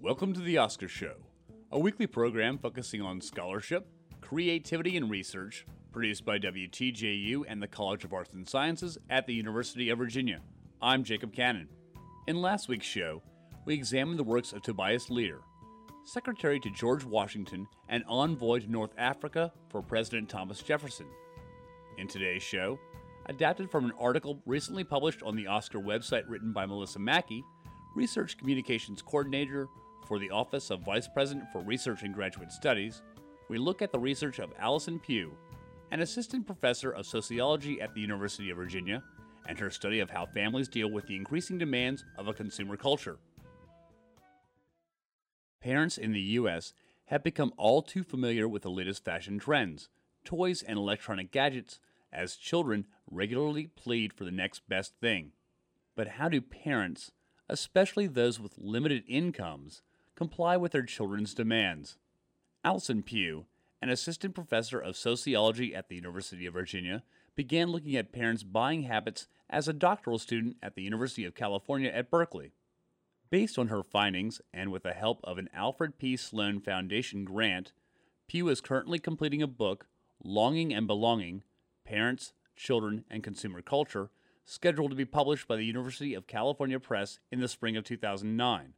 Welcome to the Oscar Show, a weekly program focusing on scholarship, creativity, and research, produced by WTJU and the College of Arts and Sciences at the University of Virginia. I'm Jacob Cannon. In last week's show, we examined the works of Tobias Lear, secretary to George Washington and envoy to North Africa for President Thomas Jefferson. In today's show, adapted from an article recently published on the Oscar website written by Melissa Mackey, Research Communications Coordinator for the Office of Vice President for Research and Graduate Studies, we look at the research of Allison Pugh, an assistant professor of sociology at the University of Virginia, and her study of how families deal with the increasing demands of a consumer culture. Parents in the U.S. have become all too familiar with the latest fashion trends, toys, and electronic gadgets as children regularly plead for the next best thing. But how do parents, especially those with limited incomes, comply with their children's demands? Allison Pugh, an assistant professor of sociology at the University of Virginia, began looking at parents' buying habits as a doctoral student at the University of California at Berkeley. Based on her findings, and with the help of an Alfred P. Sloan Foundation grant, Pugh is currently completing a book, Longing and Belonging: Parents, Children, and Consumer Culture, scheduled to be published by the University of California Press in the spring of 2009.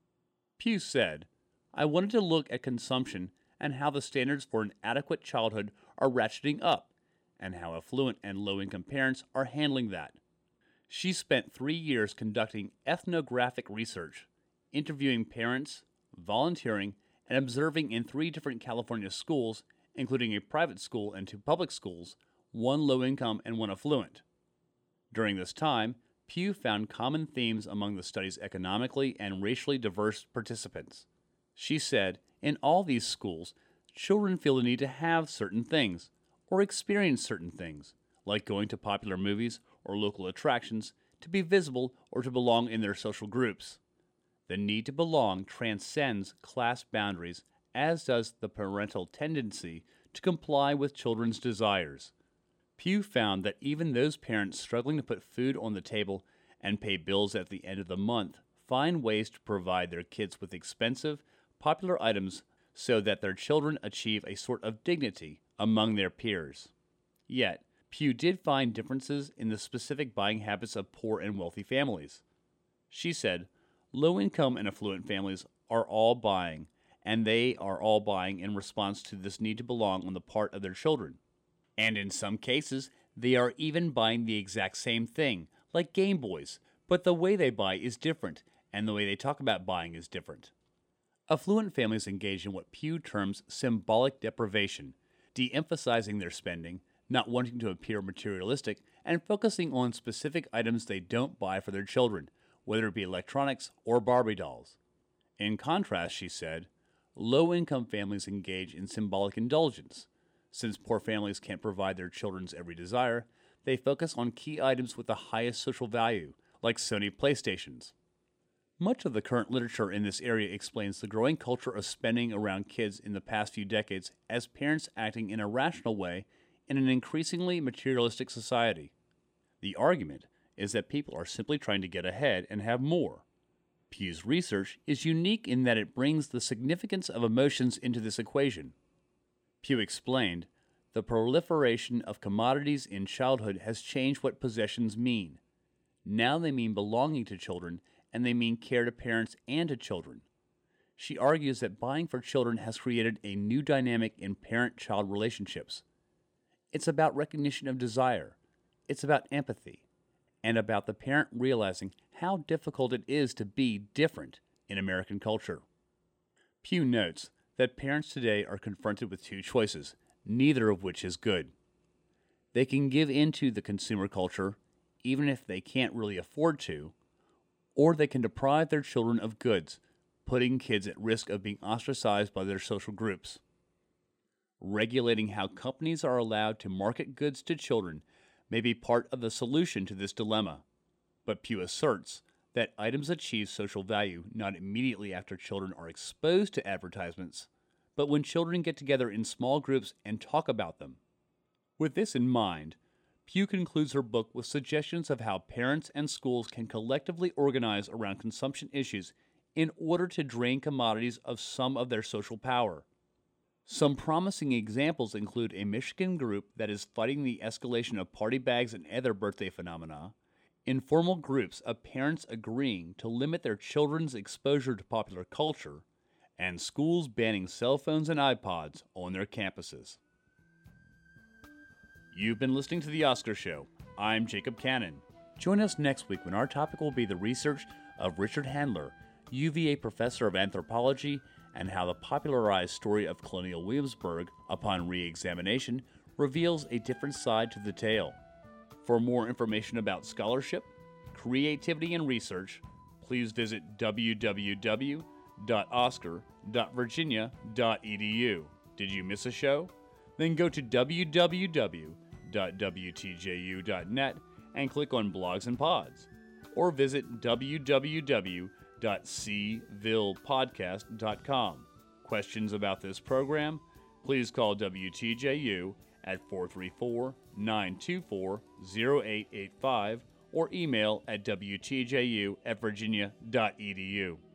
Pugh said, "I wanted to look at consumption and how the standards for an adequate childhood are ratcheting up, and how affluent and low-income parents are handling that." She spent 3 years conducting ethnographic research, interviewing parents, volunteering, and observing in 3 different California schools, including a private school and 2 public schools, 1 low-income and 1 affluent. During this time, Pugh found common themes among the study's economically and racially diverse participants. She said, in all these schools, children feel the need to have certain things, or experience certain things, like going to popular movies or local attractions, to be visible or to belong in their social groups. The need to belong transcends class boundaries, as does the parental tendency to comply with children's desires. Pugh found that even those parents struggling to put food on the table and pay bills at the end of the month find ways to provide their kids with expensive, popular items so that their children achieve a sort of dignity among their peers. Yet, Pugh did find differences in the specific buying habits of poor and wealthy families. She said, low-income and affluent families are all buying, and they are all buying in response to this need to belong on the part of their children. And in some cases, they are even buying the exact same thing, like Game Boys, but the way they buy is different, and the way they talk about buying is different. Affluent families engage in what Pugh terms symbolic deprivation, de-emphasizing their spending, not wanting to appear materialistic, and focusing on specific items they don't buy for their children, whether it be electronics or Barbie dolls. In contrast, she said, low-income families engage in symbolic indulgence. Since poor families can't provide their children's every desire, they focus on key items with the highest social value, like Sony PlayStations. Much of the current literature in this area explains the growing culture of spending around kids in the past few decades as parents acting in a rational way in an increasingly materialistic society. The argument is that people are simply trying to get ahead and have more. Pugh's research is unique in that it brings the significance of emotions into this equation. Pugh explained, the proliferation of commodities in childhood has changed what possessions mean. Now they mean belonging to children, and they mean care to parents and to children. She argues that buying for children has created a new dynamic in parent-child relationships. It's about recognition of desire, it's about empathy, and about the parent realizing how difficult it is to be different in American culture. Pugh notes that parents today are confronted with 2 choices, neither of which is good. They can give in to the consumer culture, even if they can't really afford to, or they can deprive their children of goods, putting kids at risk of being ostracized by their social groups. Regulating how companies are allowed to market goods to children may be part of the solution to this dilemma, but Pugh asserts that items achieve social value not immediately after children are exposed to advertisements, but when children get together in small groups and talk about them. With this in mind, Pugh concludes her book with suggestions of how parents and schools can collectively organize around consumption issues in order to drain commodities of some of their social power. Some promising examples include a Michigan group that is fighting the escalation of party bags and other birthday phenomena, informal groups of parents agreeing to limit their children's exposure to popular culture, and schools banning cell phones and iPods on their campuses. You've been listening to The Oscar Show. I'm Jacob Cannon. Join us next week when our topic will be the research of Richard Handler, UVA professor of anthropology, and how the popularized story of colonial Williamsburg, upon re-examination, reveals a different side to the tale. For more information about scholarship, creativity, and research, please visit www.oscar.virginia.edu. Did you miss a show? Then go to www.wtju.net and click on Blogs and Pods, or visit www.cvillepodcast.com. Questions about this program? Please call WTJU at 434-924-0885 or email at wtju@virginia.edu.